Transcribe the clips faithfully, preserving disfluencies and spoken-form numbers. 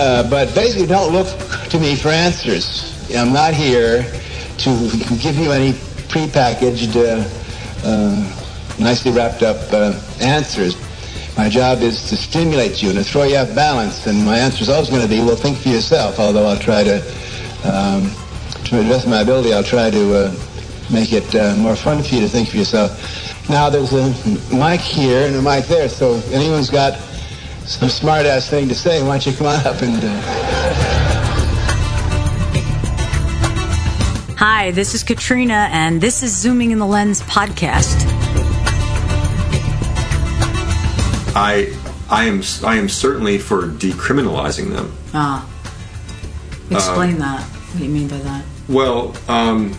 uh, but basically, don't look to me for answers. I'm not here to give you any prepackaged, uh, uh, nicely wrapped up uh, answers. My job is to stimulate you and to throw you off balance, and my answer is always going to be, well, think for yourself, although I'll try to, um, to the best of my ability, I'll try to uh, make it uh, more fun for you to think for yourself. Now, there's a mic here and a mic there, so if anyone's got some smart-ass thing to say, why don't you come on up and... Uh... Hi, this is Katrina, and this is Zooming in the Lens podcast. I, I am, I am certainly for decriminalizing them. Ah, explain um, that. What do you mean by that? Well, um,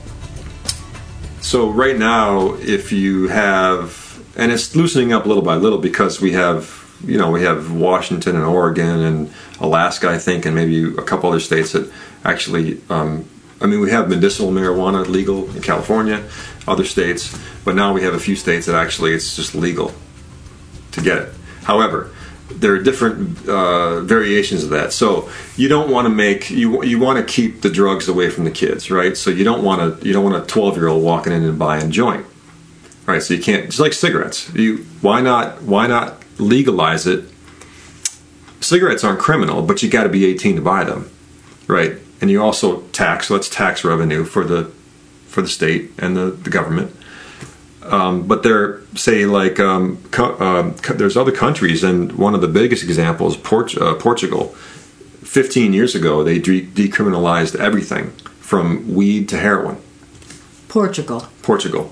so right now, if you have, and it's loosening up little by little because we have, you know, we have Washington and Oregon and Alaska, I think, and maybe a couple other states that actually, um, I mean, we have medicinal marijuana legal in California, other states, but now we have a few states that actually it's just legal to get it. However, there are different uh, variations of that. So you don't want to make you you want to keep the drugs away from the kids, right? So you don't want to you don't want a twelve year old walking in and buying a joint, right? So you can't. It's like cigarettes. You why not why not legalize it? Cigarettes aren't criminal, but you got to be eighteen to buy them, right? And you also tax. So that's tax revenue for the for the state and the, the government. Um, but there, say, like, um, co- uh, co- there's other countries, and one of the biggest examples, Port- uh, Portugal. fifteen years ago, they de- decriminalized everything from weed to heroin. Portugal. Portugal.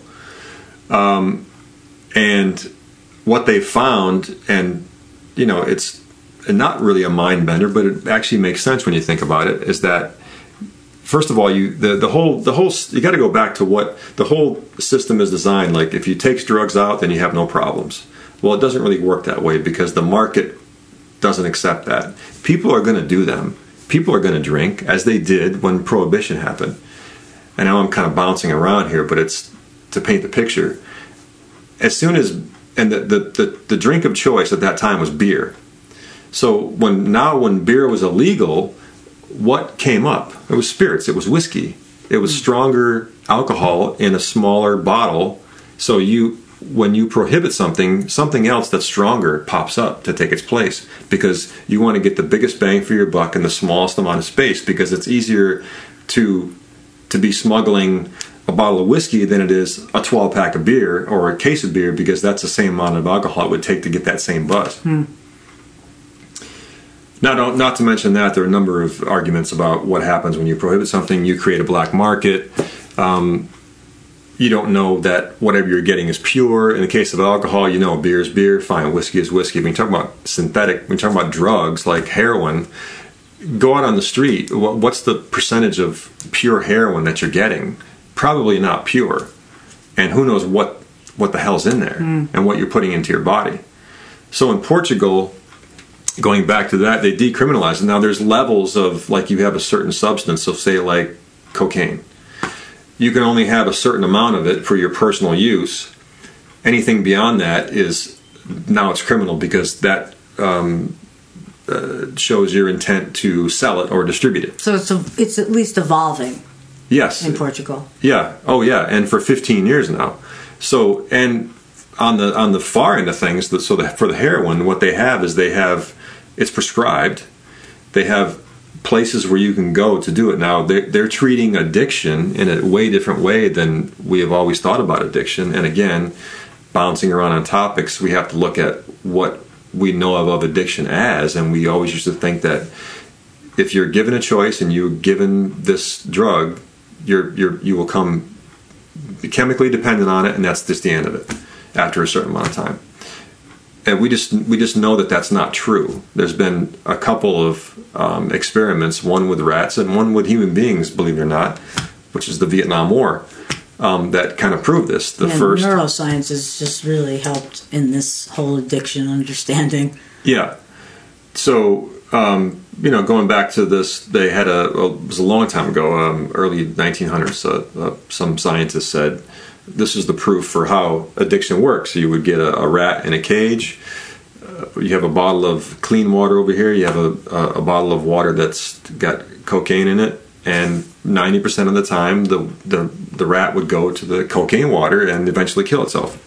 Um, and what they found, and, you know, it's not really a mind bender, but it actually makes sense when you think about it, is that first of all, you the, the whole the whole you got to go back to what the whole system is designed. Like, if you take drugs out, then you have no problems. Well, it doesn't really work that way because the market doesn't accept that. People are going to do them. People are going to drink, as they did when Prohibition happened. And now I'm kind of bouncing around here, but it's to paint the picture. As soon as and the the, the, the drink of choice at that time was beer. So when now when beer was illegal, what came up? It was spirits. It was whiskey. It was stronger alcohol in a smaller bottle. So you, when you prohibit something, something else that's stronger pops up to take its place because you want to get the biggest bang for your buck in the smallest amount of space because it's easier to to be smuggling a bottle of whiskey than it is a twelve pack of beer or a case of beer because that's the same amount of alcohol it would take to get that same buzz. Hmm. Not, not to mention that there are a number of arguments about what happens when you prohibit something. You create a black market. Um, you don't know that whatever you're getting is pure. In the case of alcohol, you know beer is beer, fine, whiskey is whiskey. When you talk about synthetic, when you talk about drugs like heroin, go out on the street. What's the percentage of pure heroin that you're getting? Probably not pure. And who knows what, what the hell's in there mm. and what you're putting into your body. So in Portugal, going back to that, they decriminalized it. Now there's levels of, like, you have a certain substance, so say like cocaine. You can only have a certain amount of it for your personal use. Anything beyond that is, now it's criminal because that um, uh, shows your intent to sell it or distribute it. So it's a, it's at least evolving. Yes. In Portugal. Yeah. Oh yeah. And for fifteen years now. So, and on the on the far end of things, so the, for the heroin, what they have is they have, it's prescribed. They have places where you can go to do it. Now, they're, they're treating addiction in a way different way than we have always thought about addiction. And again, bouncing around on topics, we have to look at what we know of, of addiction as. And we always used to think that if you're given a choice and you're given this drug, you're, you're, you will come chemically dependent on it, and that's just the end of it after a certain amount of time. And we just we just know that that's not true. There's been a couple of um, experiments, one with rats and one with human beings, believe it or not, which is the Vietnam War, um, that kind of proved this. The yeah, first neuroscience has just really helped in this whole addiction understanding. Yeah. So um, you know, going back to this, they had a well, it was a long time ago, um, early nineteen hundreds. Uh, uh, some scientists said, this is the proof for how addiction works. You would get a, a rat in a cage, uh, you have a bottle of clean water over here. You have a, a, a bottle of water that's got cocaine in it, and ninety percent of the time, the, the the rat would go to the cocaine water and eventually kill itself.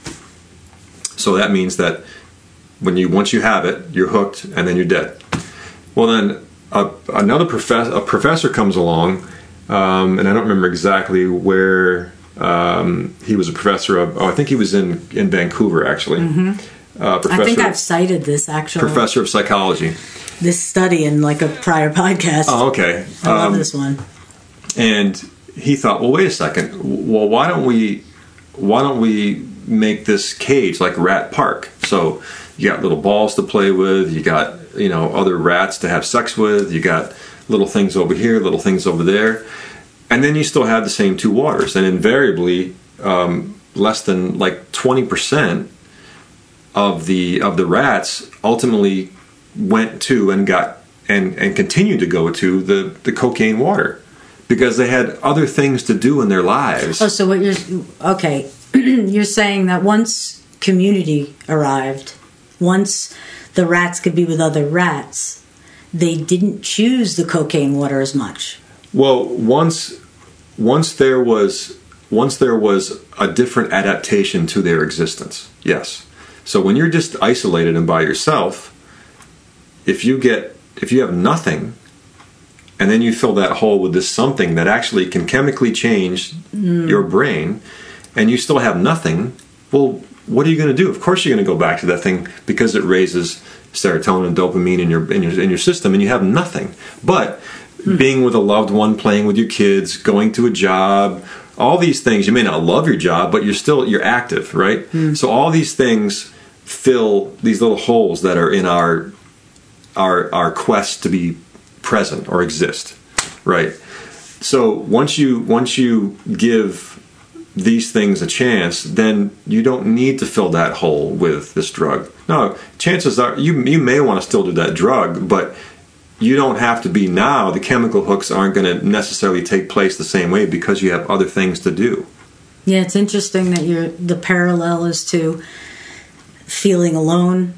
So that means that when you once you have it, you're hooked, and then you're dead. Well, then a, another professor a professor comes along, um, and I don't remember exactly where um, he was a professor of. Oh, I think he was in in Vancouver actually. Mm-hmm. Uh, I think I've cited this actually. Professor of psychology. This study in like a prior podcast. Oh, okay. I love um, this one. And he thought, well, wait a second. Well, why don't we, why don't we make this cage like Rat Park? So you got little balls to play with. You got, you know, other rats to have sex with. You got little things over here, little things over there, and then you still have the same two waters. And invariably, um, less than like twenty percent of the of the rats ultimately went to and got and and continued to go to the the cocaine water because they had other things to do in their lives. Oh, so what you're okay? You're saying that once community arrived, once the rats could be with other rats, they didn't choose the cocaine water as much. Well, once once there was once there was a different adaptation to their existence, yes. So when you're just isolated and by yourself, if you get if you have nothing, and then you fill that hole with this something that actually can chemically change mm. your brain, and you still have nothing, well, what are you going to do? Of course you're going to go back to that thing because it raises serotonin and dopamine in your in your in your system, and you have nothing. But mm. being with a loved one, playing with your kids, going to a job, all these things, you may not love your job, but you're still you're active, right? Mm. So all these things fill these little holes that are in our our our quest to be present or exist, right? So once you once you give these things a chance, then you don't need to fill that hole with this drug. No, chances are you you may want to still do that drug, but you don't have to be now. The chemical hooks aren't going to necessarily take place the same way because you have other things to do. Yeah, it's interesting that you're the parallel is to feeling alone,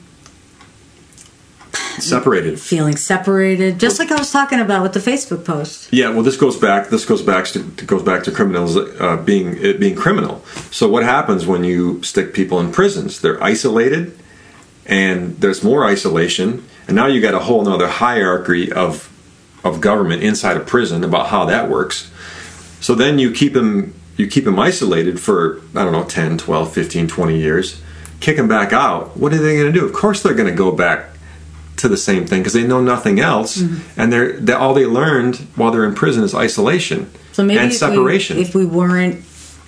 separated, feeling separated, just like I was talking about with the Facebook post. Yeah, well, this goes back. This goes back to goes back to criminals uh, being it being criminal. So what happens when you stick people in prisons? They're isolated, and there's more isolation, and now you got a whole other hierarchy of of government inside a prison about how that works. So then you keep them you keep them isolated for I don't know ten, twelve, fifteen, twenty years. Kick them back out. What are they going to do? Of course they're going to go back to the same thing because they know nothing else, mm-hmm. and they're, they're all they learned while they're in prison is isolation so maybe and if separation. We, if we weren't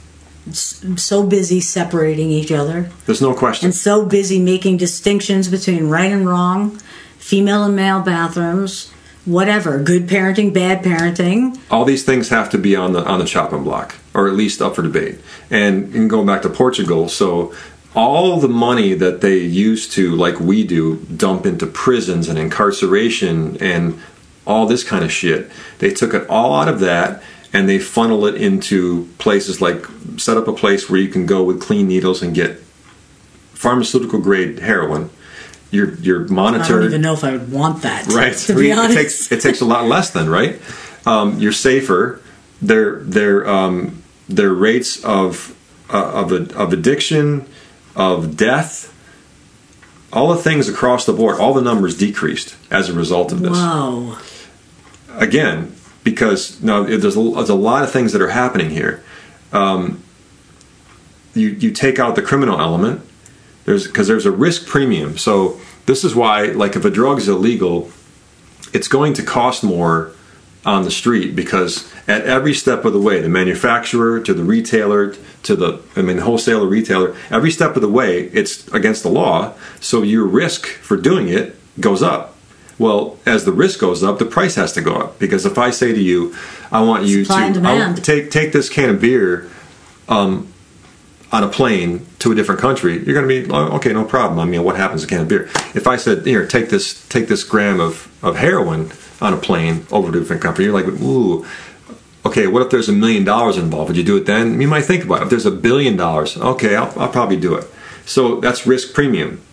so busy separating each other, there's no question, and so busy making distinctions between right and wrong, female and male bathrooms, whatever, good parenting, bad parenting, all these things have to be on the on the chopping block, or at least up for debate. And, and going back to Portugal, so. All the money that they used to, like we do, dump into prisons and incarceration and all this kind of shit, they took it all out of that and they funnel it into places like, set up a place where you can go with clean needles and get pharmaceutical grade heroin. You're you're monitored. I don't even know if I would want that. Right. To be honest, it takes it takes a lot less then, right? Um, you're safer. Their their um, their rates of uh, of of addiction, of death, all the things across the board, all the numbers decreased as a result of this. Wow. Again, because now there's a, there's a lot of things that are happening here. Um, you you take out the criminal element, there's because there's a risk premium. So this is why, like, if a drug is illegal, it's going to cost more on the street because at every step of the way, the manufacturer to the retailer to the, I mean, wholesaler, retailer, every step of the way, it's against the law. So your risk for doing it goes up. Well, as the risk goes up, the price has to go up. Because if I say to you, I want you Supply and to demand. take take this can of beer um, on a plane to a different country, you're going to be, oh, okay, no problem. I mean, what happens to a can of beer? If I said, here, take this take this gram of, of heroin on a plane over to a different country, you're like, ooh, okay, what if there's a million dollars involved? Would you do it then? You might think about it. If there's a billion dollars, okay, I'll, I'll probably do it. So that's risk premium.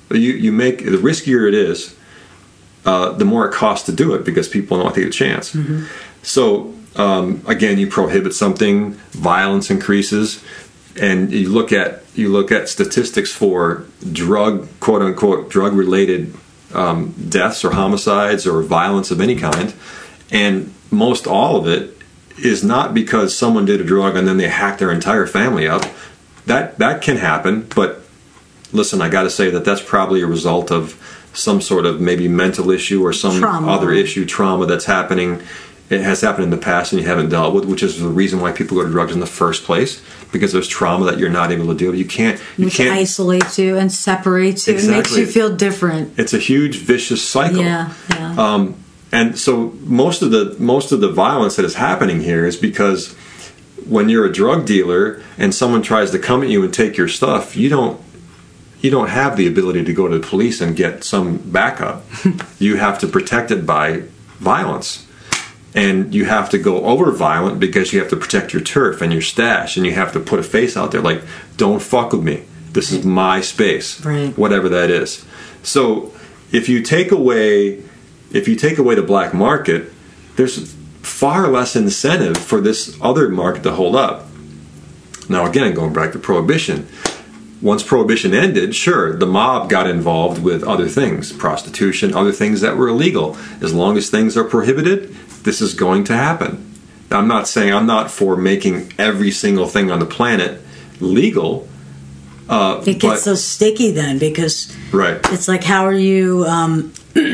You you make the riskier it is, uh, the more it costs to do it because people don't want to take a chance. Mm-hmm. So um, again, you prohibit something, violence increases, and you look at you look at statistics for drug quote unquote drug related um, deaths or homicides or violence of any kind, and most all of it is not because someone did a drug and then they hacked their entire family up. That that can happen, but listen, I got to say that that's probably a result of some sort of maybe mental issue or some trauma. other issue, trauma that's happening. It has happened in the past and you haven't dealt with, which is the reason why people go to drugs in the first place, because there's trauma that you're not able to deal with. You can't. You Which can't isolates you and separates you exactly. and makes you feel different. It's a huge vicious cycle. Yeah, yeah. Um, and so most of the most of the violence that is happening here is because when you're a drug dealer and someone tries to come at you and take your stuff, you don't you don't have the ability to go to the police and get some backup. You have to protect it by violence. And you have to go over violent because you have to protect your turf and your stash, and you have to put a face out there like, don't fuck with me. This is my space. Right. Whatever that is. So if you take away if you take away the black market, there's far less incentive for this other market to hold up. Now again, going back to prohibition. Once prohibition ended, sure, the mob got involved with other things, prostitution, other things that were illegal. As long as things are prohibited, this is going to happen. Now, I'm not saying I'm not for making every single thing on the planet legal. Uh, it gets but, so sticky then because right. It's like, how are you, um,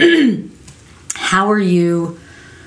how are you,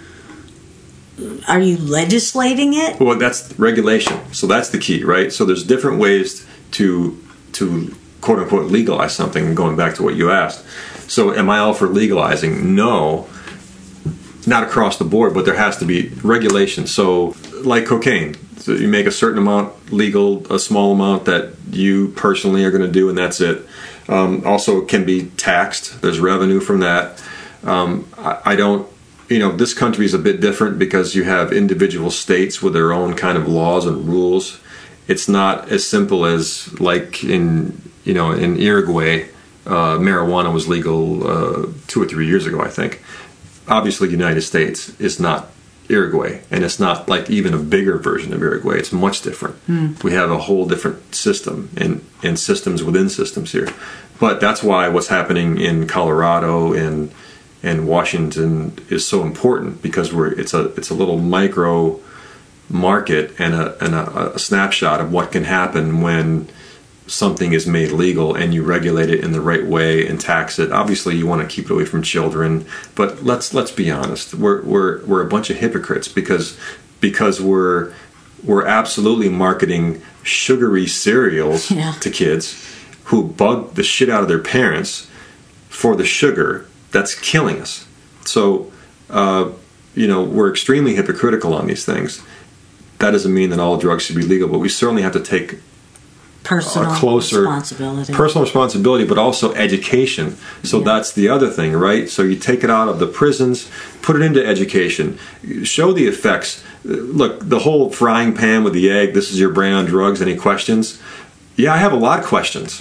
are you legislating it? Well, that's regulation. So that's the key, right? So there's different ways to to quote unquote legalize something. Going back to what you asked, so am I all for legalizing? No, not across the board, but there has to be regulation. So like cocaine, so you make a certain amount legal, a small amount that you personally are going to do, and that's it. Um, also, it can be taxed. There's revenue from that. Um, I, I don't. You know, this country is a bit different because you have individual states with their own kind of laws and rules. It's not as simple as like in, you know, in Uruguay, uh, marijuana was legal uh, two or three years ago, I think. Obviously, the United States is not Uruguay, and it's not like even a bigger version of Uruguay. It's much different. Mm. We have a whole different system and, and systems within systems here. But that's why what's happening in Colorado and and Washington is so important, because we're it's a it's a little micro market and a and a, a snapshot of what can happen when something is made legal and you regulate it in the right way and tax it. Obviously, you want to keep it away from children, but let's let's be honest. We're we're we're a bunch of hypocrites because because we're we're absolutely marketing sugary cereals yeah. to kids who bug the shit out of their parents for the sugar that's killing us. So, uh, you know, we're extremely hypocritical on these things. That doesn't mean that all drugs should be legal, but we certainly have to take personal a closer responsibility. personal responsibility, but also education. So yeah. That's the other thing, right? So you take it out of the prisons, put it into education, show the effects. Look, the whole frying pan with the egg, this is your brand on drugs, any questions? Yeah, I have a lot of questions.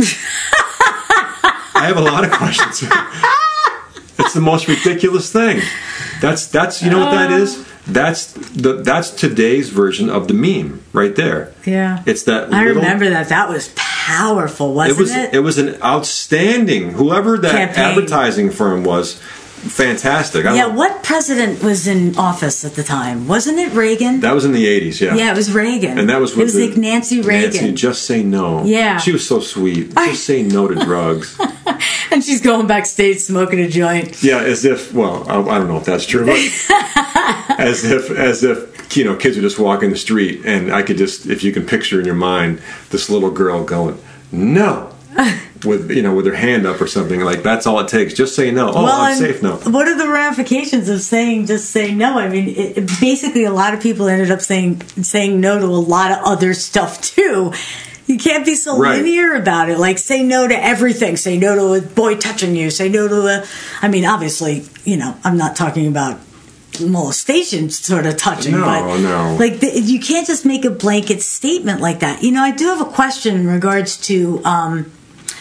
I have a lot of questions. It's the most ridiculous thing. That's that's you know what that is? That's the that's today's version of the meme right there. Yeah. It's that I little, remember that. That was powerful, wasn't it? Was it? it was an outstanding, whoever that campaign. Advertising firm was, fantastic. I yeah, what president was in office at the time? Wasn't it Reagan? That was in the eighties, yeah. Yeah, it was Reagan. And that was with It was the, like Nancy Reagan. Nancy, just say no. Yeah. She was so sweet. Just say no to drugs. And she's going backstage smoking a joint. Yeah, as if, well, I, I don't know if that's true, but as if, as if, you know, kids are just walking the street, and I could just, if you can picture in your mind, this little girl going, no, with, you know, with her hand up or something, like, that's all it takes. Just say no. Oh, well, I'm safe now. What are the ramifications of saying, just say no? I mean, it, it, basically a lot of people ended up saying, saying no to a lot of other stuff, too. You can't be so right. linear about it. Like, say no to everything. Say no to a boy touching you. Say no to a... I mean, obviously, you know, I'm not talking about molestation sort of touching. No, but, no. Like, the, you can't just make a blanket statement like that. You know, I do have a question in regards to um,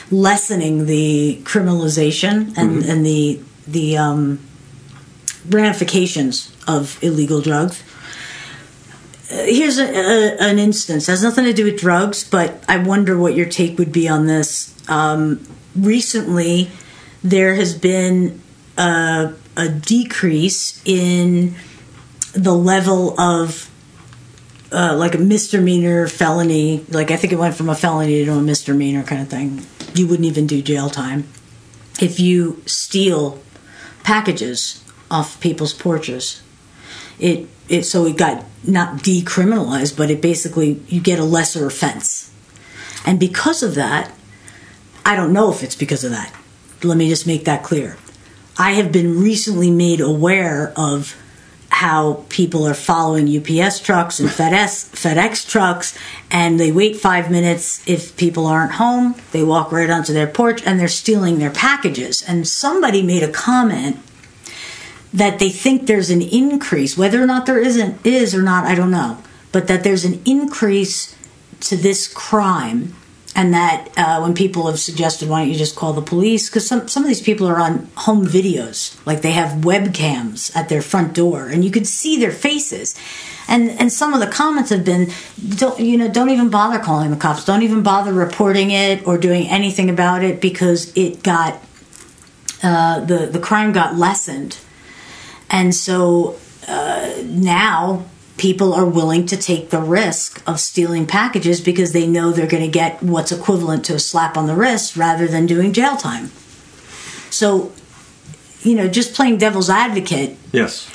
lessening the criminalization and, Mm-hmm. and the the um, ramifications of illegal drugs. Uh, here's a, a, an instance. It has nothing to do with drugs, but I wonder what your take would be on this. Um, recently, there has been a, a decrease in the level of uh, like a misdemeanor felony. Like I think it went from a felony to a misdemeanor kind of thing. You wouldn't even do jail time if you steal packages off people's porches. It it so it got not decriminalized, but it basically you get a lesser offense. And because of that, I don't know if it's because of that. Let me just make that clear. I have been recently made aware of how people are following U P S trucks and FedEx, FedEx trucks, and they wait five minutes. If people aren't home, they walk right onto their porch and they're stealing their packages. And somebody made a comment that they think there's an increase, whether or not there isn't is or not, I don't know, but that there's an increase to this crime. And that uh, when people have suggested, why don't you just call the police? Because some, some of these people are on home videos. Like they have webcams at their front door. And you can see their faces. And and some of the comments have been, don't, you know, don't even bother calling the cops. Don't even bother reporting it or doing anything about it because it got, uh, the, the crime got lessened. And so uh, now people are willing to take the risk of stealing packages because they know they're going to get what's equivalent to a slap on the wrist rather than doing jail time. So, you know, just playing devil's advocate. Yes.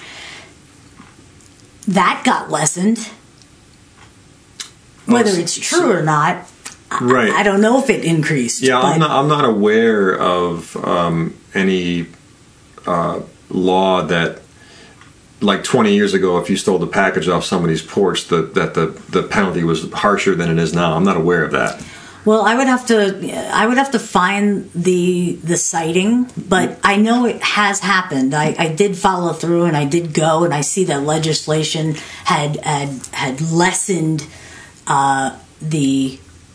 That got lessened. Whether it's true or not, right. I, I don't know if it increased. Yeah, but I'm not, I'm not aware of um, any uh, law that, like twenty years ago, if you stole the package off somebody's porch, the, that the, the penalty was harsher than it is now. I'm not aware of that. Well, I would have to, I would have to find the the citing, but I know it has happened. I, I did follow through, and I did go, and I see that legislation had had had lessened uh, the.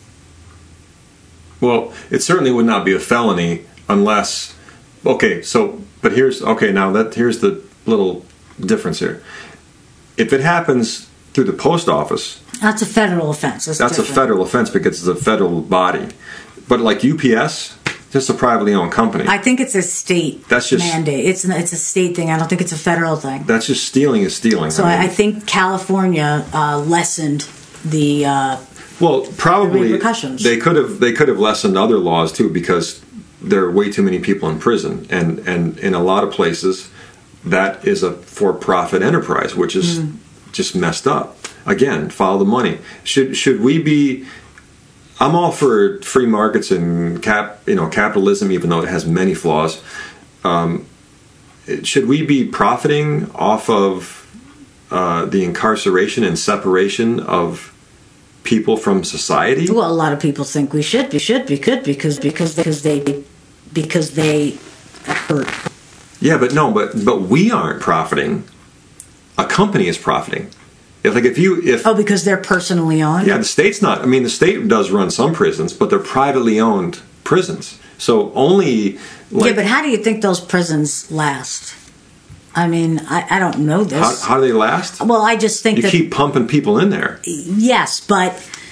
Well, it certainly would not be a felony unless. Okay, so but here's okay now that here's the little difference here. If it happens through the post office, that's a federal offense. That's, that's a federal offense because it's a federal body. But like U P S, just a privately owned company. I think it's a state that's just, mandate. It's an, it's a state thing. I don't think it's a federal thing. That's just stealing is stealing. So I, mean, I think California uh, lessened the uh, well, probably the repercussions. They could have they could have lessened other laws too because there are way too many people in prison, and and in a lot of places. That is a for-profit enterprise, which is mm. just messed up. Again, follow the money. Should should we be? I'm all for free markets and cap, you know, capitalism, even though it has many flaws. Um, should we be profiting off of uh, the incarceration and separation of people from society? Well, a lot of people think we should. We should. We could because because because they because they hurt. Yeah, but no, but but we aren't profiting. A company is profiting. If, like if you if oh, because they're personally owned. Yeah, the state's not. I mean, the state does run some prisons, but they're privately owned prisons. So only. Like, yeah, but how do you think those prisons last? I mean, I, I don't know this. How, how do they last? Well, I just think you that, keep pumping people in there. Yes, but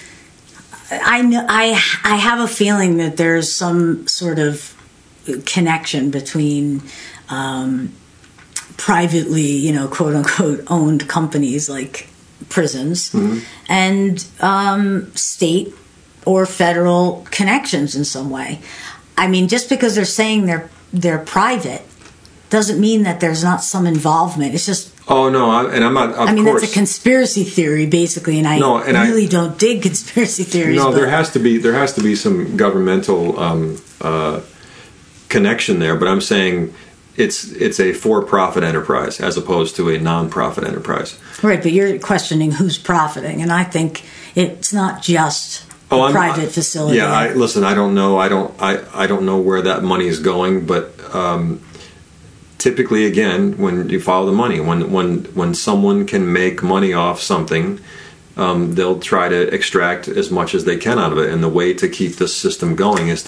I know I I have a feeling that there's some sort of connection between. Um, privately, you know, quote unquote, owned companies like prisons mm-hmm. and um, state or federal connections in some way. I mean, just because they're saying they're they're private doesn't mean that there's not some involvement. It's just oh no, I, and I'm not. Of I mean, course. that's a conspiracy theory, basically, and I no, and really I, don't dig conspiracy theories. No, but. there has to be there has to be some governmental um, uh, connection there, but I'm saying. It's it's a for-profit enterprise as opposed to a non-profit enterprise. Right, but you're questioning who's profiting, and I think it's not just oh, a I'm, private I, facility. Yeah, I, listen, I don't know. I don't. I, I don't know where that money is going, but um, typically, again, when you follow the money, when when when someone can make money off something, um, they'll try to extract as much as they can out of it, and the way to keep this system going is to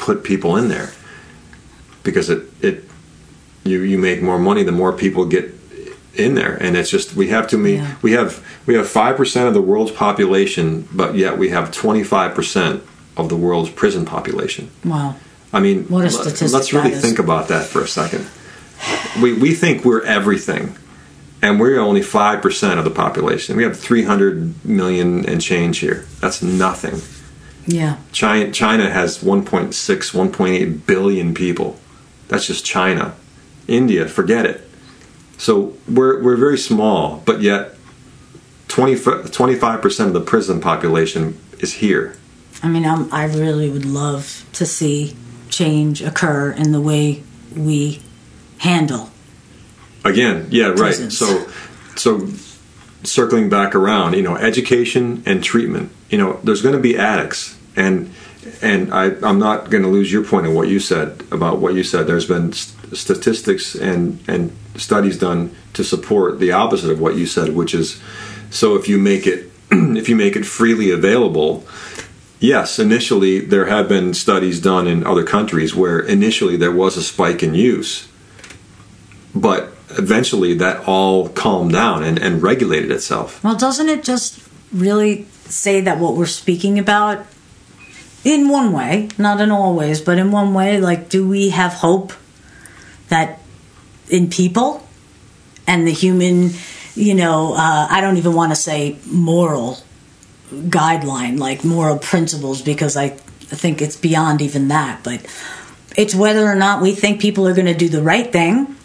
put people in there because it it you you make more money the more people get in there, and it's just we have too many. Yeah. We have we have five percent of the world's population, but yet we have twenty five percent of the world's prison population. Wow. I mean, what a statistic let's really that is. think about that for a second. We we think we're everything, and we're only five percent of the population. We have three hundred million and change here. That's nothing. Yeah. China China has one point six, one point eight billion people. That's just China. India, forget it. So we're we're very small, but yet twenty-five percent of the prison population is here. I mean, I'm, I really would love to see change occur in the way we handle. Again, yeah, right. prisons. So, so circling back around, you know, education and treatment. You know, there's going to be addicts, and and I, I'm not going to lose your point of what you said about what you said. There's been st- statistics and and studies done to support the opposite of what you said, which is, so if you make it if you make it freely available. Yes, initially there have been studies done in other countries where initially there was a spike in use, but eventually that all calmed down and, and regulated itself. Well, doesn't it just really say that what we're speaking about, in one way, not in all ways, but in one way, like, do we have hope that in people and the human, you know, uh, I don't even want to say moral guideline, like moral principles, because I, I think it's beyond even that, but it's whether or not we think people are going to do the right thing,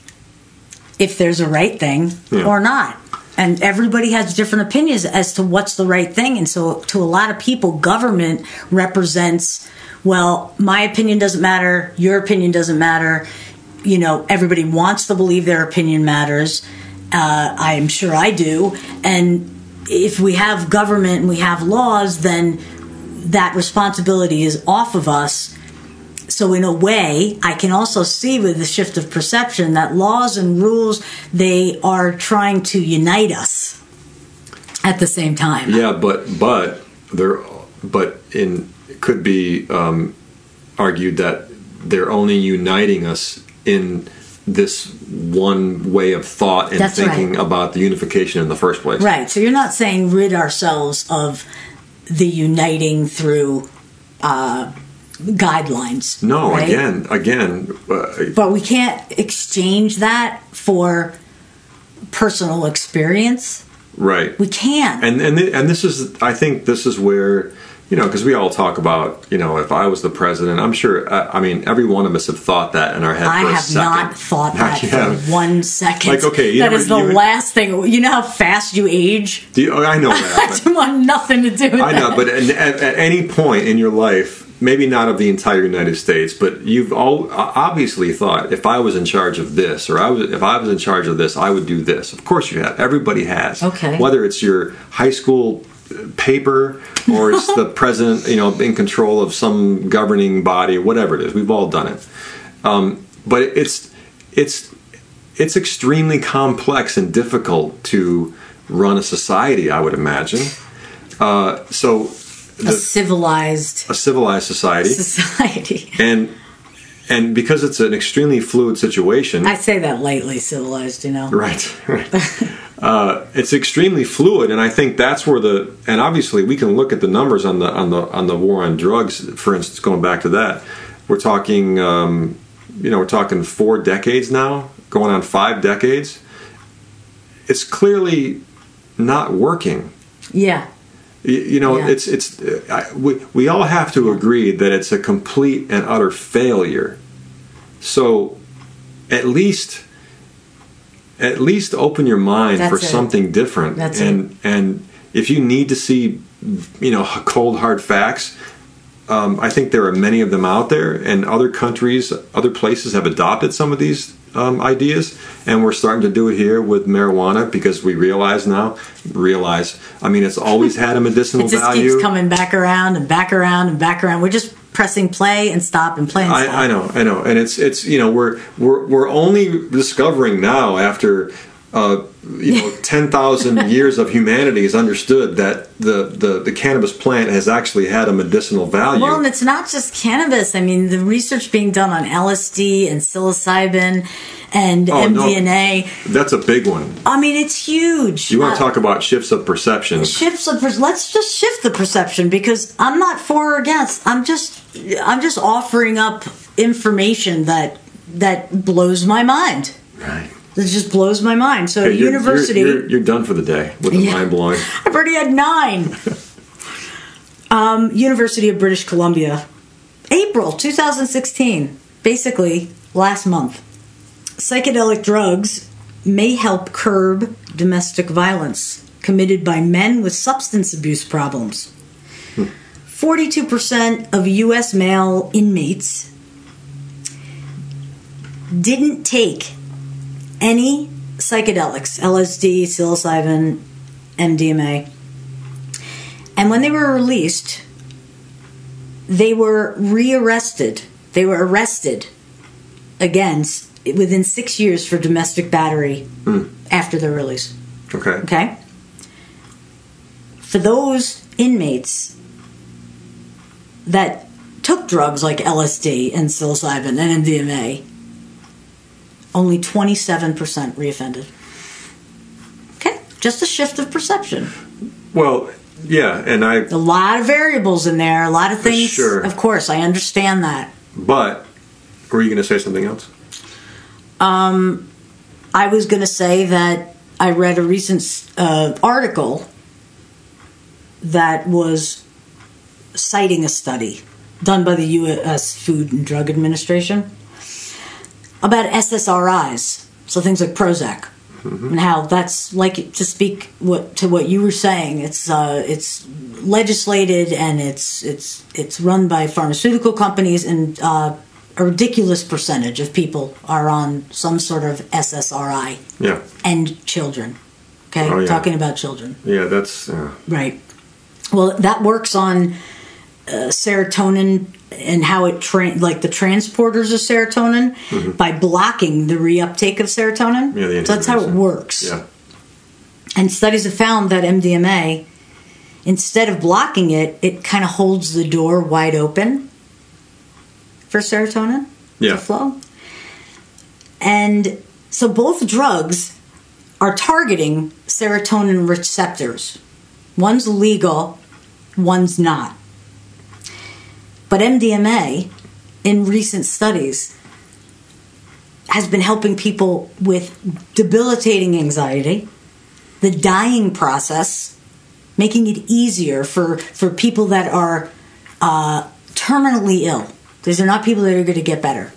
if there's a right thing, yeah. or not. And everybody has different opinions as to what's the right thing. And so to a lot of people, government represents, well, my opinion doesn't matter, your opinion doesn't matter. You know, everybody wants to believe their opinion matters. Uh, I'm sure I do. And if we have government and we have laws, then that responsibility is off of us. So in a way, I can also see with the shift of perception that laws and rules, they are trying to unite us at the same time. Yeah, but but there, but in it could be um, argued that they're only uniting us in this one way of thought and That's thinking right. about the unification in the first place. Right. So you're not saying rid ourselves of the uniting through uh, guidelines. No, right? again, again. Uh, But we can't exchange that for personal experience. right. We can't. And and th- and this is, I think, this is where, you know, because we all talk about, you know, if I was the president, I'm sure. Uh, I mean, every one of us have thought that in our head. I for a have second. not thought that Yeah. for one second. Like, okay, you that ever- is the you- last thing. You know how fast you age? Do you, oh, I know that. I want nothing to do with I know, that. but at, at, at any point in your life, maybe not of the entire United States, but you've all obviously thought, if I was in charge of this, or I was, if I was in charge of this, I would do this. Of course you have. Everybody has. Okay. Whether it's your high school paper or it's the president, you know, in control of some governing body, whatever it is, we've all done it. Um, but it's it's it's extremely complex and difficult to run a society, I would imagine. Uh, so. A civilized a civilized society, society. and and because it's an extremely fluid situation, I say that lightly, civilized, you know. right, right. uh, it's extremely fluid, and I think that's where the and obviously we can look at the numbers on the on the on the war on drugs, for instance. Going back to that, we're talking, um, you know, we're talking four decades now, going on five decades. It's clearly not working. Yeah. You know, Yeah. it's it's uh, we we all have to agree that it's a complete and utter failure. So, at least, at least open your mind That's for it. something different. That's and it. and if you need to see, you know, cold hard facts, um, I think there are many of them out there, and other countries, other places have adopted some of these um, ideas, and we're starting to do it here with marijuana because we realize now, realize, I mean, it's always had a medicinal It just value. keeps coming back around and back around and back around. We're just pressing play and stop and play and stop. I, I know, I know, and it's it's you know we're we're we're only discovering now after uh, you know, ten thousand years of humanity has understood that the, the, the cannabis plant has actually had a medicinal value. Well, and it's not just cannabis. I mean, the research being done on L S D and psilocybin and oh, M D M A. No, that's a big one. I mean, it's huge. You want to uh, talk about shifts of perception? Shifts of per- let's just shift the perception, because I'm not for or against. I'm just I'm just offering up information that that blows my mind. Right. It just blows my mind. So, hey, you're, university. You're, you're, you're done for the day with the Yeah. mind blowing. I've already had nine. um, University of British Columbia, April twenty sixteen, basically last month. Psychedelic drugs may help curb domestic violence committed by men with substance abuse problems. Hmm. forty-two percent of U S male inmates didn't take any psychedelics, L S D, psilocybin, M D M A. And when they were released, they were rearrested. They were arrested again within six years for domestic battery mm. after their release. Okay. Okay? For those inmates that took drugs like L S D and psilocybin and M D M A, only twenty-seven percent reoffended. Okay? Just a shift of perception. Well, yeah, and I... A lot of variables in there, a lot of things. Sure. Of course, I understand that. But, were you going to say something else? Um, I was going to say that I read a recent uh, article that was citing a study done by the U S Food and Drug Administration about S S R Is, so things like Prozac, mm-hmm. and how that's, like, to speak what, to what you were saying. It's uh, it's legislated and it's it's it's run by pharmaceutical companies, and uh, a ridiculous percentage of people are on some sort of S S R I. Yeah. And children. Okay, oh, yeah. Talking about children. Yeah, that's uh... right. Well, that works on uh, serotonin and how it tra- like the transporters of serotonin mm-hmm. by blocking the reuptake of serotonin. Yeah, the so that's how it works. Yeah. And studies have found that M D M A, instead of blocking it, it kind of holds the door wide open for serotonin yeah. to flow. And so both drugs are targeting serotonin receptors. One's legal, one's not. But M D M A, in recent studies, has been helping people with debilitating anxiety, the dying process, making it easier for, for people that are uh, terminally ill. These are not people that are going to get better.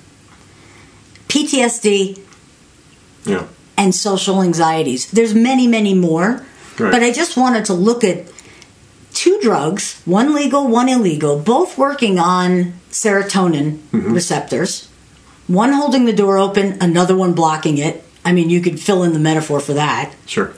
P T S D yeah. and social anxieties. There's many, many more. Right. But I just wanted to look at two drugs, one legal, one illegal, both working on serotonin mm-hmm. receptors. One holding the door open, another one blocking it. I mean, you could fill in the metaphor for that. Sure.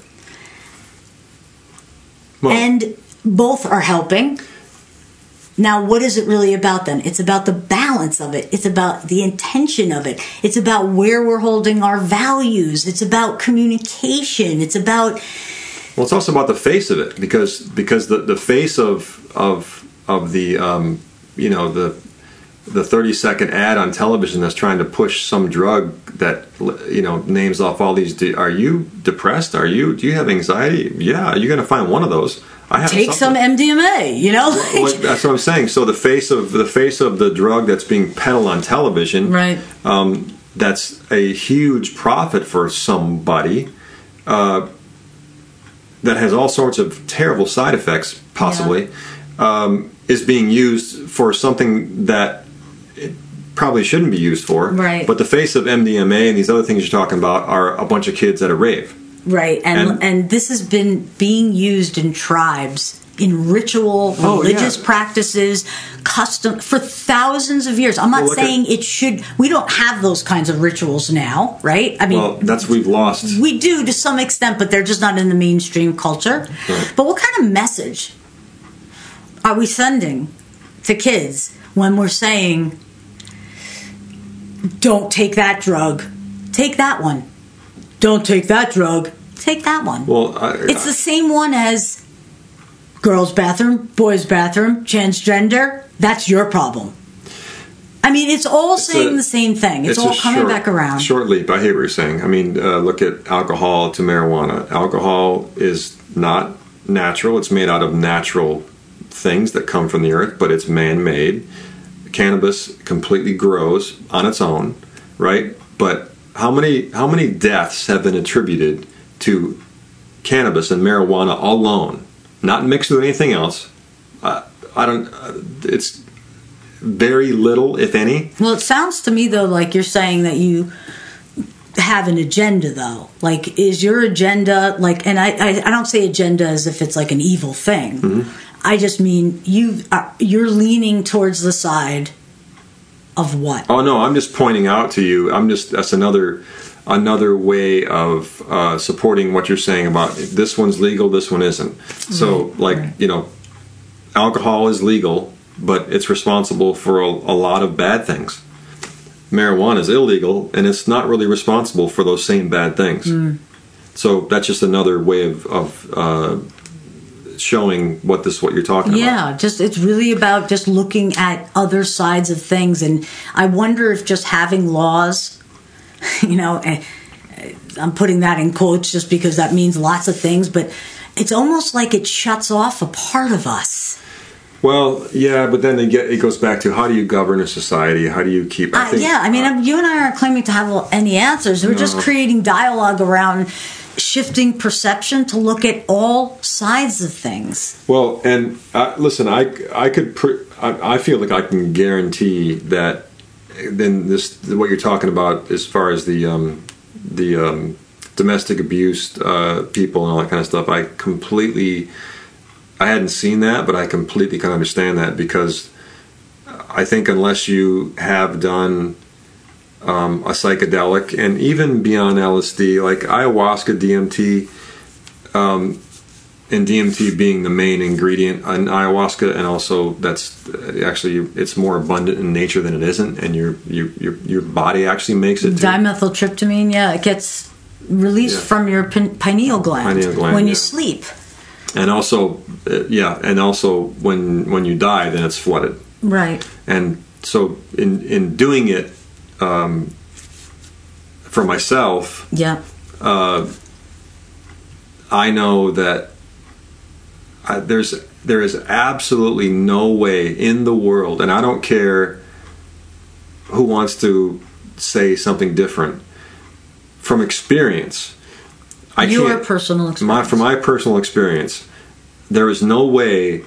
Well, and both are helping. Now, what is it really about then? It's about the balance of it. It's about the intention of it. It's about where we're holding our values. It's about communication. It's about... Well, it's also about the face of it, because because the, the face of of of the um, you know the the thirty second ad on television that's trying to push some drug that, you know, names off all these. De- are you depressed? Are you do you have anxiety? Yeah, you're going to find one of those. I have Take some M D M A, you know. Well, that's what I'm saying. So the face of the face of the drug that's being peddled on television, right? Um, that's a huge profit for somebody. Uh, that has all sorts of terrible side effects, possibly, yeah. um, is being used for something that it probably shouldn't be used for. Right. But the face of M D M A and these other things you're talking about are a bunch of kids at a rave. Right, and and, and this has been being used in tribes, in ritual, religious oh, yeah. practices, custom, for thousands of years. I'm not well, saying at, it should, we don't have those kinds of rituals now, right? I mean, well, that's we've lost. We do to some extent, but they're just not in the mainstream culture. Right. But what kind of message are we sending to kids when we're saying, don't take that drug, take that one? don't take that drug. Take that one. Well, I, it's I, the same one as girls' bathroom, boys' bathroom, transgender. That's your problem. I mean, it's all it's saying a, the same thing. It's, it's all coming short, back around. Short leap. I hear what you're saying. I mean, uh, look at alcohol to marijuana. Alcohol is not natural. It's made out of natural things that come from the earth, but it's man-made. Cannabis completely grows on its own, right? But how many how many deaths have been attributed to cannabis and marijuana alone, not mixed with anything else? Uh, I don't. Uh, it's very little, if any. Well, it sounds to me though like you're saying that you have an agenda, though. Like, is your agenda like? And I, I, I don't say agenda as if it's like an evil thing. Mm-hmm. I just mean you. Uh, you're leaning towards the side of what? Oh no, I'm just pointing out to you. I'm just that's another another way of uh, supporting what you're saying about this one's legal, this one isn't. So, right, like right. you know, alcohol is legal, but it's responsible for a, a lot of bad things. Marijuana is illegal, and it's not really responsible for those same bad things. Mm. So that's just another way of, of uh, showing what this what you're talking yeah, about. Yeah, just it's really about just looking at other sides of things, and I wonder if just having laws, you know, I'm putting that in quotes just because that means lots of things, but it's almost like it shuts off a part of us. Well, yeah, but then they get, it goes back to how do you govern a society? How do you keep... I uh, think, yeah, I mean, uh, you and I aren't claiming to have any answers. We're no. just creating dialogue around shifting perception to look at all sides of things. Well, and uh, listen, I, I could... Pre- I, I feel like I can guarantee that then this what you're talking about as far as the um, the um, domestic abuse uh, people and all that kind of stuff, I completely... I hadn't seen that, but I completely can understand that because I think unless you have done um, a psychedelic, and even beyond L S D, like ayahuasca, D M T, um, and D M T being the main ingredient in ayahuasca, and also that's actually it's more abundant in nature than it isn't, and your your your, your body actually makes it. Too. Dimethyltryptamine, yeah, it gets released yeah. from your pin- pineal gland, pineal gland when yeah. you sleep. And also, uh, yeah, and also when when you die, then it's flooded. Right. And so, in in doing it um, for myself, yeah, uh, I know that I, there's there is absolutely no way in the world, and I don't care who wants to say something different from experience. I Your can't, personal experience. My, from my personal experience, there is no way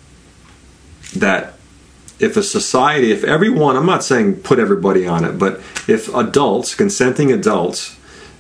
that if a society, if everyone, I'm not saying put everybody on it, but if adults, consenting adults,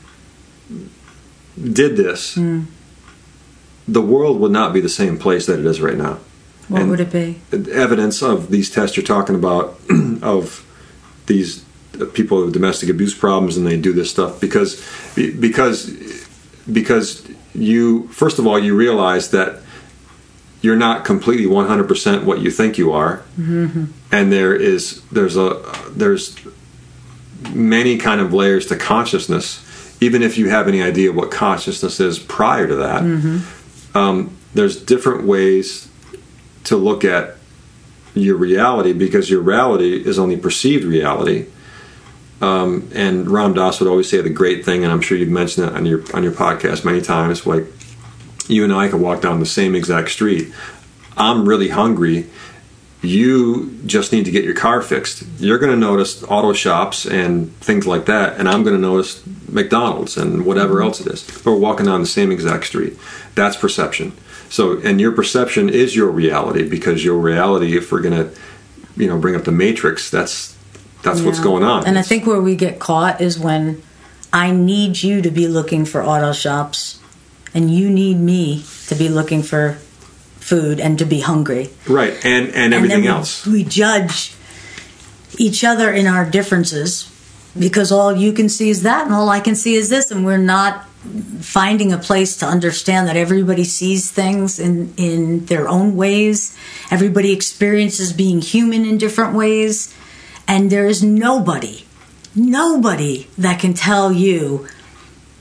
did this, mm. the world would not be the same place that it is right now. What and would it be? Evidence of these tests you're talking about, of these people with domestic abuse problems, and they do this stuff because because because you first of all you realize that you're not completely one hundred percent what you think you are, mm-hmm. and there is there's a there's many kind of layers to consciousness. Even if you have any idea what consciousness is prior to that, mm-hmm. um, there's different ways to look at your reality, because your reality is only perceived reality. Um, and Ram Dass would always say the great thing, and I'm sure you've mentioned it on your on your podcast many times, like you and I could walk down the same exact street. I'm really hungry. You just need to get your car fixed. You're going to notice auto shops and things like that, and I'm going to notice McDonald's and whatever else it is. But we're walking down the same exact street. That's perception. So, and your perception is your reality, because your reality, if we're going to, you know, bring up the Matrix, that's that's yeah. what's going on. And it's, I think where we get caught is when I need you to be looking for auto shops, and you need me to be looking for food and to be hungry. Right, and, and everything and then else. We, we judge each other in our differences, because all you can see is that and all I can see is this, and we're not finding a place to understand that everybody sees things in, in their own ways. Everybody experiences being human in different ways, and there is nobody, nobody that can tell you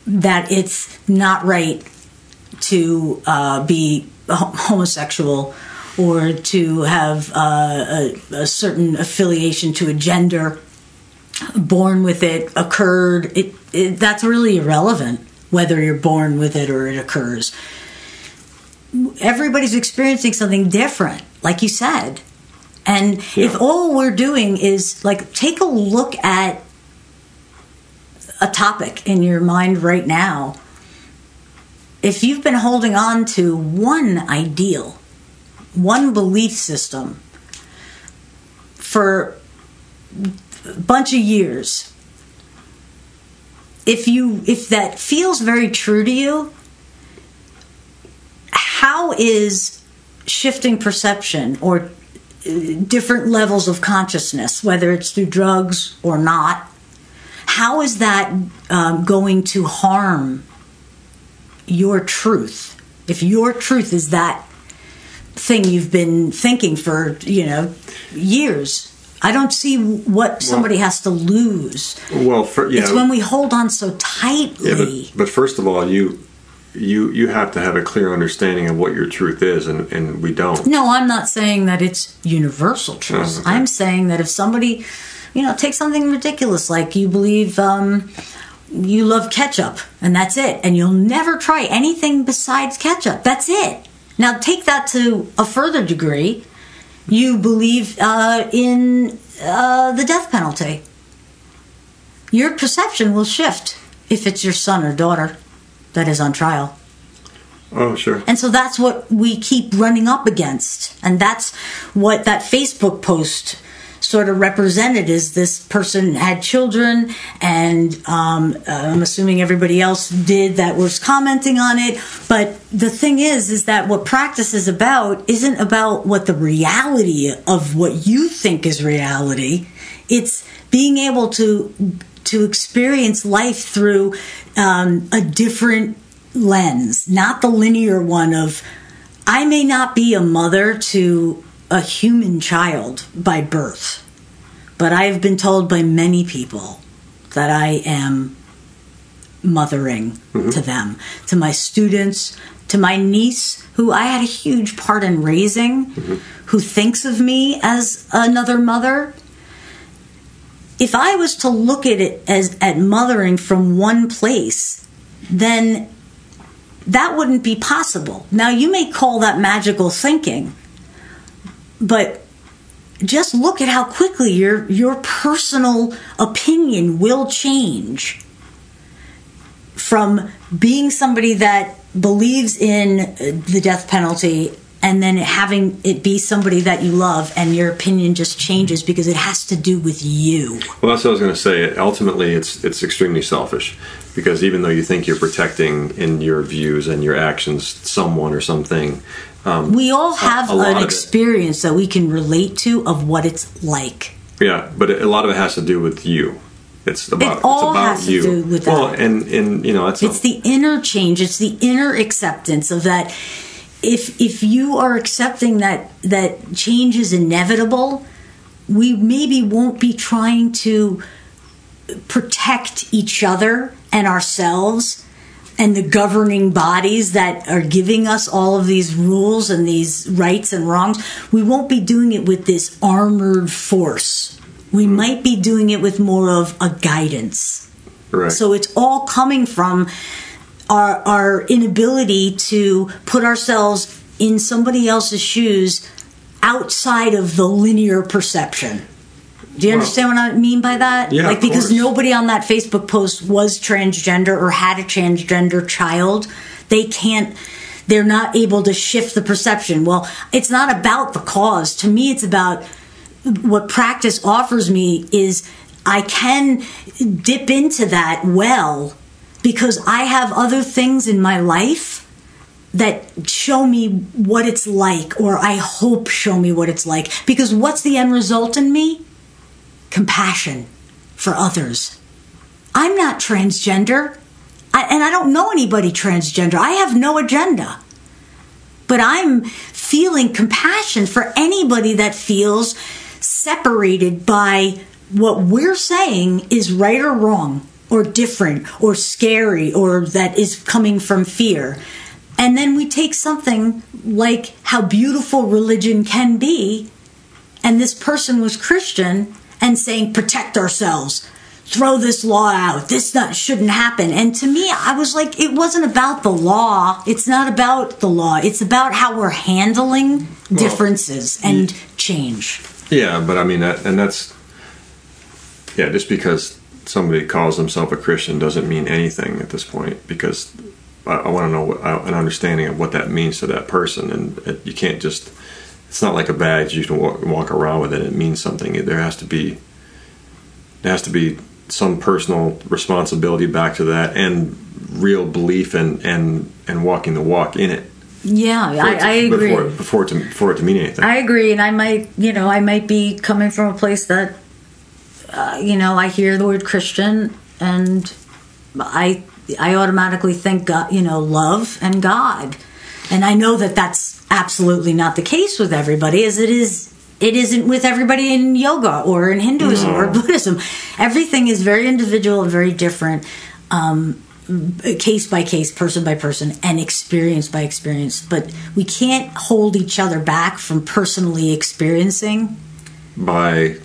that it's not right to uh, be homosexual or to have uh, a, a certain affiliation to a gender, born with it, occurred. It, it that's really irrelevant whether you're born with it or it occurs. Everybody's experiencing something different, like you said. And yeah. if all we're doing is, like, take a look at a topic in your mind right now. If you've been holding on to one ideal, one belief system for a bunch of years, if you if that feels very true to you, how is shifting perception or different levels of consciousness, whether it's through drugs or not, how is that um, going to harm your truth? If your truth is that thing you've been thinking for, you know, years, I don't see what somebody well, has to lose. Well, for, yeah, it's when we hold on so tightly. Yeah, but, but first of all, you you you have to have a clear understanding of what your truth is, and, and we don't. No, I'm not saying that it's universal truth. Oh, okay. I'm saying that if somebody, you know, take something ridiculous like you believe um, you love ketchup, and that's it, and you'll never try anything besides ketchup. That's it. Now take that to a further degree. You believe uh, in uh, the death penalty. Your perception will shift if it's your son or daughter that is on trial. Oh, sure. And so that's what we keep running up against. And that's what that Facebook post sort of represented, is this person had children, and um, I'm assuming everybody else did that was commenting on it. But the thing is, is that what practice is about isn't about what the reality of what you think is reality. It's being able to to experience life through um, a different lens, not the linear one of, I may not be a mother to a human child by birth, but I've been told by many people that I am mothering mm-hmm. to them, to my students, to my niece, who I had a huge part in raising, mm-hmm. who thinks of me as another mother. If I was to look at it as at mothering from one place, then that wouldn't be possible. Now, you may call that magical thinking, but just look at how quickly your your personal opinion will change from being somebody that believes in the death penalty and then having it be somebody that you love, and your opinion just changes because it has to do with you. Well, that's what I was going to say. Ultimately, it's it's extremely selfish, because even though you think you're protecting in your views and your actions someone or something, um, we all have a, a an experience that we can relate to of what it's like. Yeah, but a lot of it has to do with you. It's about it all it's about has you. to do with that. Well, and and you know, it's it's a, the inner change. It's the inner acceptance of that. If if you are accepting that that change is inevitable, we maybe won't be trying to protect each other and ourselves and the governing bodies that are giving us all of these rules and these rights and wrongs. We won't be doing it with this armored force. We might be doing it with more of a guidance. Right. So it's all coming from Our, our inability to put ourselves in somebody else's shoes outside of the linear perception. Do you well, understand what I mean by that? Yeah, like, because course. nobody on that Facebook post was transgender or had a transgender child. They can't, they're not able to shift the perception. Well, it's not about the cause. To me, it's about what practice offers me is I can dip into that well, because I have other things in my life that show me what it's like, or I hope show me what it's like. Because what's the end result in me? Compassion for others. I'm not transgender, I, and I don't know anybody transgender. I have no agenda. But I'm feeling compassion for anybody that feels separated by what we're saying is right or wrong. or different or scary or that is coming from fear. And then we take something like how beautiful religion can be, and this person was Christian and saying, protect ourselves, throw this law out, this not, shouldn't happen. And to me, I was like, it wasn't about the law. It's not about the law. It's about how we're handling well, differences and yeah. change. Yeah, but I mean, that, and that's, yeah, just because somebody calls himself a Christian doesn't mean anything at this point, because I, I want to know what, uh, an understanding of what that means to that person. And it, you can't just, it's not like a badge you can walk, walk around with it. It means something. There has to be, there has to be some personal responsibility back to that, and real belief and and and walking the walk in it. Yeah, I, to, I agree. Before, before it to for it to mean anything. I agree, and I might, you know, I might be coming from a place that, uh, you know, I hear the word Christian, and I I automatically think God, you know, love and God, and I know that that's absolutely not the case with everybody, as it is. It isn't with everybody in yoga or in Hinduism no. or Buddhism. Everything is very individual and very different, um, case by case, person by person, and experience by experience. But we can't hold each other back from personally experiencing by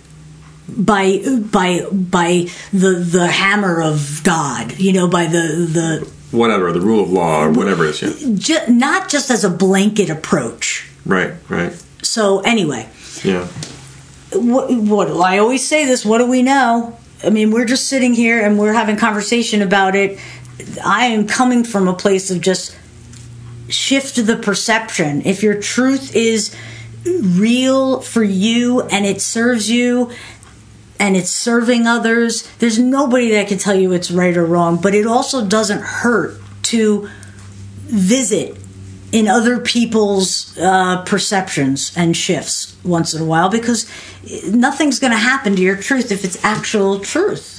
by by by the the hammer of God. You know, by the the whatever the rule of law or whatever it is. Yeah. Ju- not just as a blanket approach. Right. Right. So anyway. Yeah. What, what I always say this, what do we know? I mean, we're just sitting here and we're having conversation about it. I am coming from a place of just shift the perception. If your truth is real for you and it serves you and it's serving others, there's nobody that can tell you it's right or wrong. But it also doesn't hurt to visit in other people's uh, perceptions and shifts once in a while, because nothing's going to happen to your truth if it's actual truth.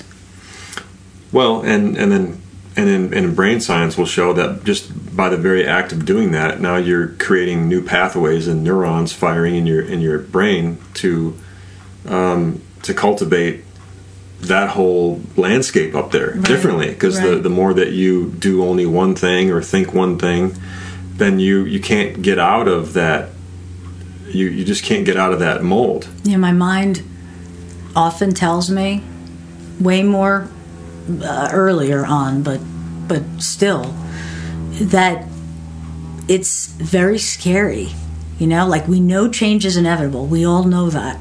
Well, and and then and then and brain science will show that just by the very act of doing that, now you're creating new pathways and neurons firing in your in your brain to um, to cultivate that whole landscape up there right. differently, because right. the the more that you do only one thing or think one thing, then you, you can't get out of that. You you just can't get out of that mold. Yeah, my mind often tells me, way more uh, earlier on, but but still, that it's very scary. You know, like we know change is inevitable. We all know that.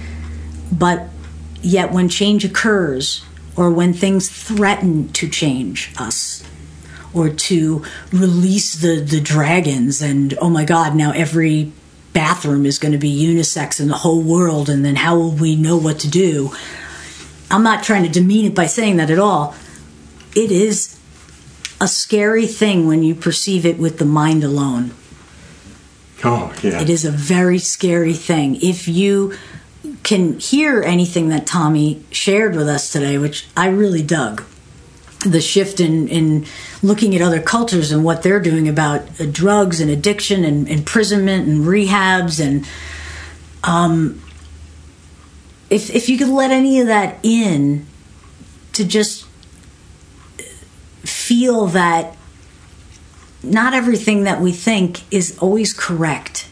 But yet when change occurs, or when things threaten to change us, or to release the, the dragons, and oh my God, now every bathroom is going to be unisex in the whole world, and then how will we know what to do? I'm not trying to demean it by saying that at all. It is a scary thing when you perceive it with the mind alone. Oh, yeah. It is a very scary thing. If you can hear anything that Tommy shared with us today, which I really dug, the shift in, in looking at other cultures and what they're doing about uh, drugs and addiction and imprisonment and rehabs, and um, if if you could let any of that in, to just feel that not everything that we think is always correct,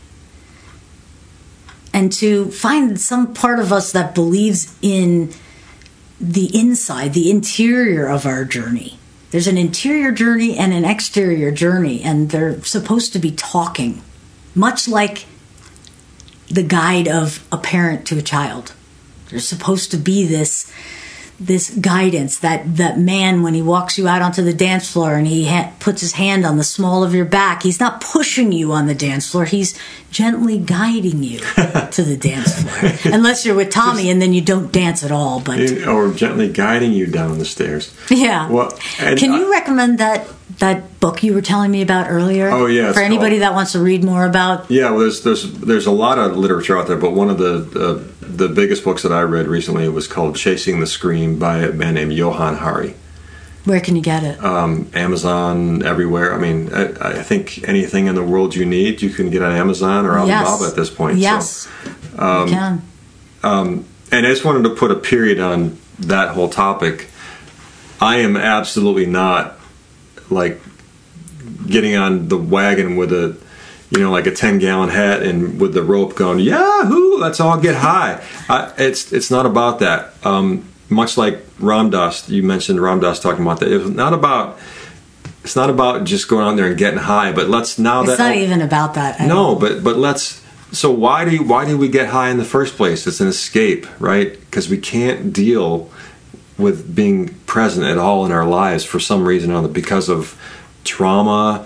and to find some part of us that believes in the inside, the interior of our journey. There's an interior journey and an exterior journey, and they're supposed to be talking, much like the guide of a parent to a child. There's supposed to be this this guidance, that that man, when he walks you out onto the dance floor and he ha- puts his hand on the small of your back, he's not pushing you on the dance floor, he's gently guiding you to the dance floor. Unless you're with Tommy, and then you don't dance at all. But or gently guiding you down the stairs. Yeah. Well, can you I, recommend that that book you were telling me about earlier? Oh yeah. For anybody called, that wants to read more about. Yeah, well, there's there's there's a lot of literature out there, but one of the uh, the biggest books that I read recently was called Chasing the Scream by a man named Johann Hari. Where can you get it? Um, Amazon, everywhere. I mean, I, I think anything in the world you need, you can get on Amazon or Alibaba yes. at this point. Yes, so, um, you can. Um, and I just wanted to put a period on that whole topic. I am absolutely not like getting on the wagon with a, you know, like a ten gallon hat and with the rope going, yahoo, let's all get high. I, it's it's not about that. Um, much like Ram Dass, you mentioned Ram Dass talking about that. It was not about. It's not about just going out there and getting high, but let's now it's that not even about that. I no, but but let's. So why do you, why do we get high in the first place? It's an escape, right? Because we can't deal with being present at all in our lives for some reason or other, because of trauma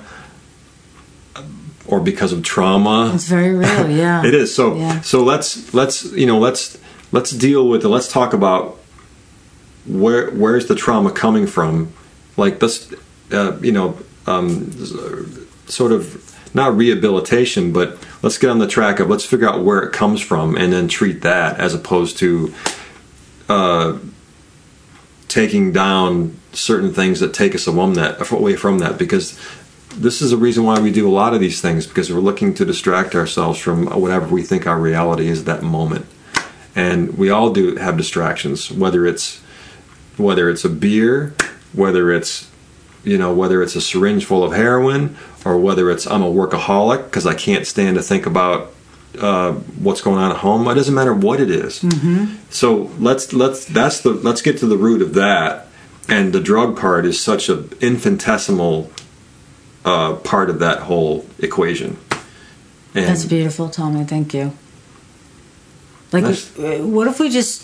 or because of trauma. It's very real, yeah. It is. So yeah. so let's let's you know let's let's deal with it. Let's talk about where where's the trauma coming from? Like let's uh, you know um, sort of not rehabilitation, but let's get on the track of let's figure out where it comes from and then treat that, as opposed to uh, taking down certain things that take us away from that, away from that. Because this is the reason why we do a lot of these things, because we're looking to distract ourselves from whatever we think our reality is at that moment. And we all do have distractions, whether it's whether it's a beer, whether it's you know whether it's a syringe full of heroin, or whether it's I'm a workaholic because I can't stand to think about uh, what's going on at home. It doesn't matter what it is. Mm-hmm. So let's let's that's the let's get to the root of that. And the drug part is such an infinitesimal uh, part of that whole equation. And that's beautiful, Tommy. Thank you. Like, what if we just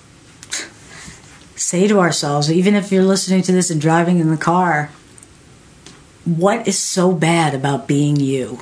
say to ourselves, even if you're listening to this and driving in the car, what is so bad about being you?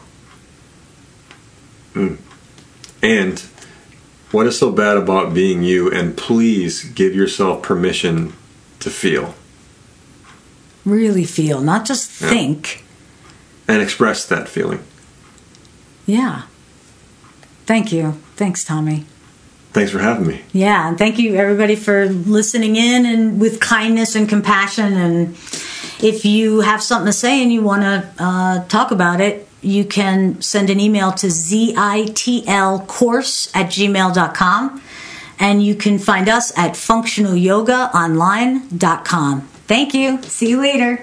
Mm. And what is so bad about being you? And please give yourself permission to feel. Really feel, not just Yeah. think. And express that feeling. Yeah. Thank you. Thanks, Tommy. Thanks for having me. Yeah, and thank you everybody for listening in and with kindness and compassion. And if you have something to say and you want to uh, talk about it, you can send an email to zitlcourse at gmail dot com, and you can find us at functional yoga online dot com. Thank you. See you later.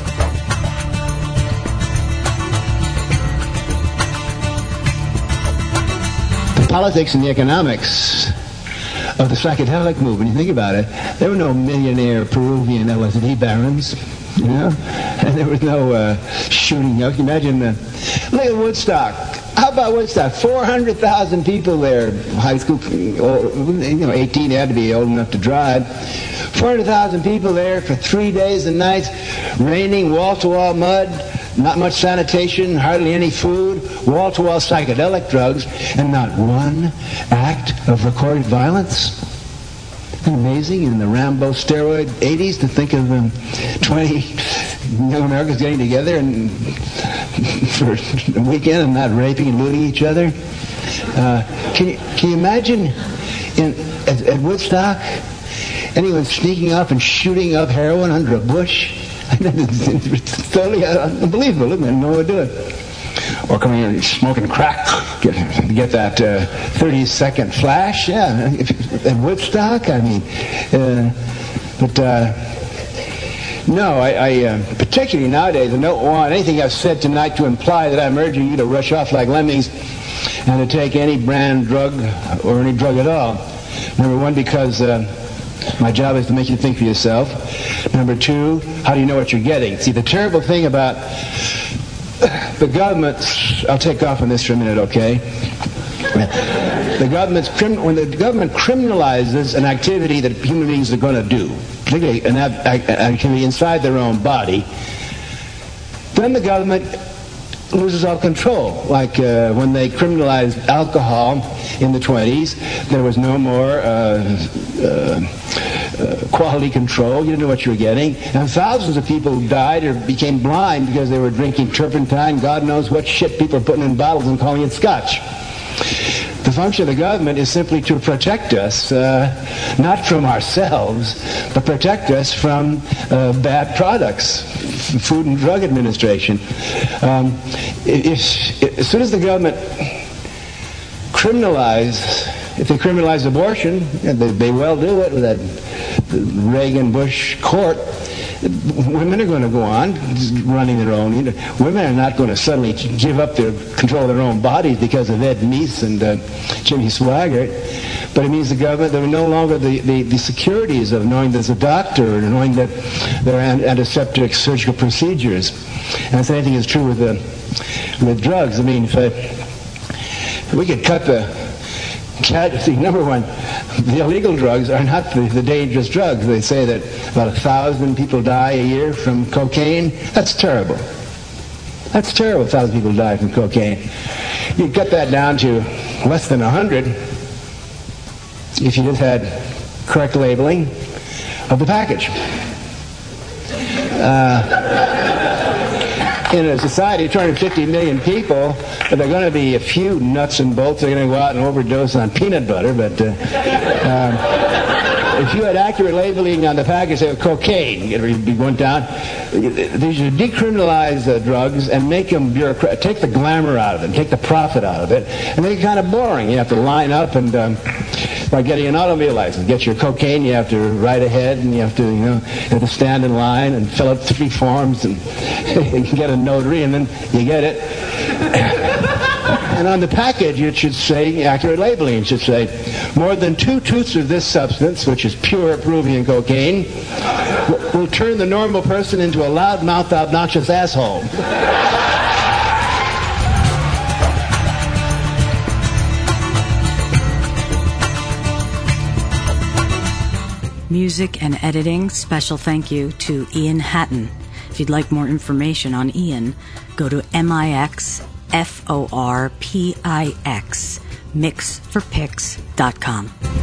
Politics and the economics of the psychedelic movement, you think about it, there were no millionaire Peruvian L S D barons, you know, and there was no uh, shooting. You know, can you imagine, uh, look at Woodstock. How about Woodstock? four hundred thousand people there, high school, you know, eighteen, had to be old enough to drive. four hundred thousand people there for three days and nights, raining, wall-to-wall mud, not much sanitation, hardly any food, wall-to-wall psychedelic drugs, and not one act of recorded violence. Isn't it amazing in the Rambo steroid eighties to think of um, twenty young Americans getting together and for a weekend and not raping and looting each other? Uh, can, you, can you imagine in, at, at Woodstock anyone sneaking up and shooting up heroin under a bush? It's totally unbelievable, isn't it? No one would do it. Or coming in and smoking crack, get, get that uh, thirty second flash. Yeah, at Woodstock, I mean. Uh, but uh, no, I, I uh, particularly nowadays, I don't want anything I've said tonight to imply that I'm urging you to rush off like lemmings and to take any brand drug or any drug at all. Number one, because uh, my job is to make you think for yourself. Number two, how do you know what you're getting? See, the terrible thing about the government, I'll take off on this for a minute, okay? The government's crim- when the government criminalizes an activity that human beings are going to do, particularly an ab- activity inside their own body, then the government loses all control. Like uh, when they criminalized alcohol in the twenties, there was no more uh, uh, uh, quality control. You didn't know what you were getting. And thousands of people died or became blind because they were drinking turpentine, God knows what shit people are putting in bottles and calling it scotch. The function of the government is simply to protect us, uh, not from ourselves, but protect us from uh, bad products. Food and Drug Administration. Um, if, if, as soon as the government criminalize, if they criminalize abortion, and they, they well do it with that Reagan-Bush court, women are going to go on running their own. You know, women are not going to suddenly give up their control of their own bodies because of Ed Meese and uh, Jimmy Swaggart. But it means the government, there are no longer the, the, the securities of knowing there's a doctor or knowing that there are antiseptic surgical procedures. And the same thing is true with the, with drugs. I mean, if, uh, if we could cut the cat, see, number one, the illegal drugs are not the, the dangerous drugs. They say that about a thousand people die a year from cocaine. That's terrible. That's terrible, a thousand people die from cocaine. You cut that down to less than a hundred if you just had correct labeling of the package. Uh, in a society of two hundred fifty million people, there are going to be a few nuts and bolts that are going to go out and overdose on peanut butter, but uh, um, if you had accurate labeling on the package, say cocaine, it would be going down. They should decriminalize uh, drugs and make them bureaucratic. Take the glamour out of it, take the profit out of it, and make it kind of boring. You have to line up and um, by getting an automobile license, get your cocaine. You have to ride ahead, and you have to, you know, you have to stand in line and fill out three forms, and you can get a notary, and then you get it. And on the package, it should say, accurate labeling, it should say, more than two tooths of this substance, which is pure Peruvian cocaine, will turn the normal person into a loud-mouthed, obnoxious asshole. Music and editing, special thank you to Ian Hatton. If you'd like more information on Ian, go to M I X F O R P I X, mix for pix dot com.